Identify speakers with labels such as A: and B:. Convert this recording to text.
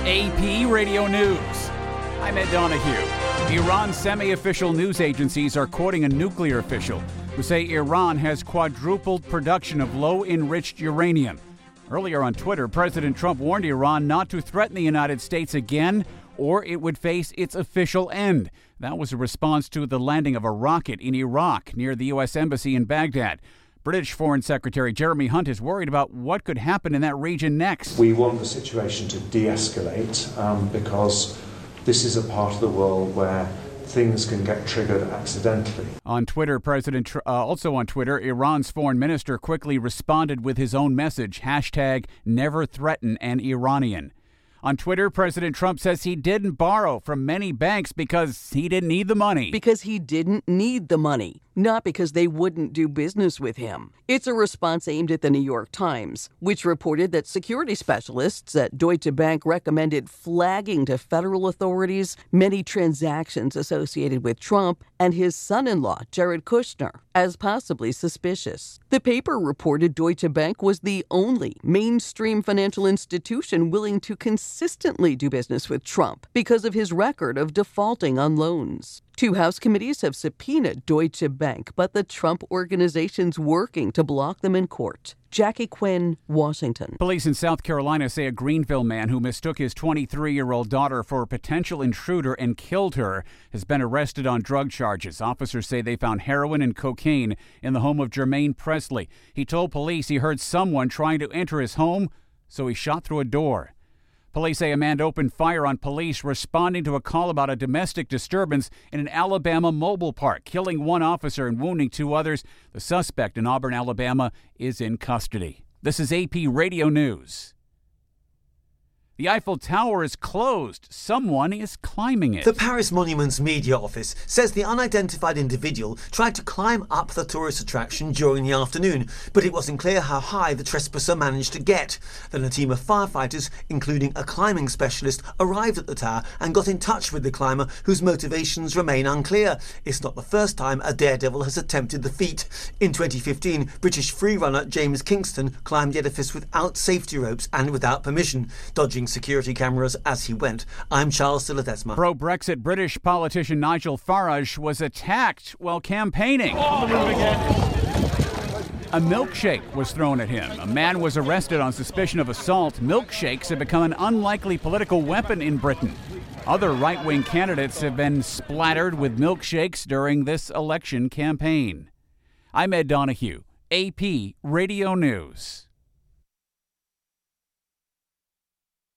A: AP Radio News. I'm Ed Donahue. Iran's semi-official news agencies are quoting a nuclear official who say Iran has quadrupled production of low-enriched uranium. Earlier on Twitter, President Trump warned Iran not to threaten the United States again, or it would face its official end. That was a response to the landing of a rocket in Iraq near the U.S. Embassy in Baghdad. British Foreign Secretary Jeremy Hunt is worried about what could happen in that region next.
B: We want the situation to de-escalate because this is a part of the world where things can get triggered accidentally.
A: On Twitter, also on Twitter, Iran's foreign minister quickly responded with his own message, #never threaten an Iranian. On Twitter, President Trump says he didn't borrow from many banks because he didn't need the money.
C: Because he didn't need the money, not because they wouldn't do business with him. It's a response aimed at the New York Times, which reported that security specialists at Deutsche Bank recommended flagging to federal authorities many transactions associated with Trump and his son-in-law, Jared Kushner, as possibly suspicious. The paper reported Deutsche Bank was the only mainstream financial institution willing to consistently do business with Trump because of his record of defaulting on loans. 2 House committees have subpoenaed Deutsche Bank, but the Trump organization's working to block them in court. Jackie Quinn, Washington.
A: Police in South Carolina say a Greenville man who mistook his 23-year-old daughter for a potential intruder and killed her has been arrested on drug charges. Officers say they found heroin and cocaine in the home of Jermaine Presley. He told police he heard someone trying to enter his home, so he shot through a door. Police say a man opened fire on police responding to a call about a domestic disturbance in an Alabama mobile park, killing 1 officer and wounding 2 others. The suspect in Auburn, Alabama, is in custody. This is AP Radio News. The Eiffel Tower is closed. Someone is climbing it.
D: The Paris Monuments Media Office says the unidentified individual tried to climb up the tourist attraction during the afternoon, but it wasn't clear how high the trespasser managed to get. Then a team of firefighters, including a climbing specialist, arrived at the tower and got in touch with the climber, whose motivations remain unclear. It's not the first time a daredevil has attempted the feat. In 2015, British freerunner James Kingston climbed the edifice without safety ropes and without permission, dodging security cameras as he went. I'm Charles de Ledesma.
A: Pro-Brexit British politician Nigel Farage was attacked while campaigning. A milkshake was thrown at him. A man was arrested on suspicion of assault. Milkshakes have become an unlikely political weapon in Britain. Other right-wing candidates have been splattered with milkshakes during this election campaign. I'm Ed Donahue, AP Radio News.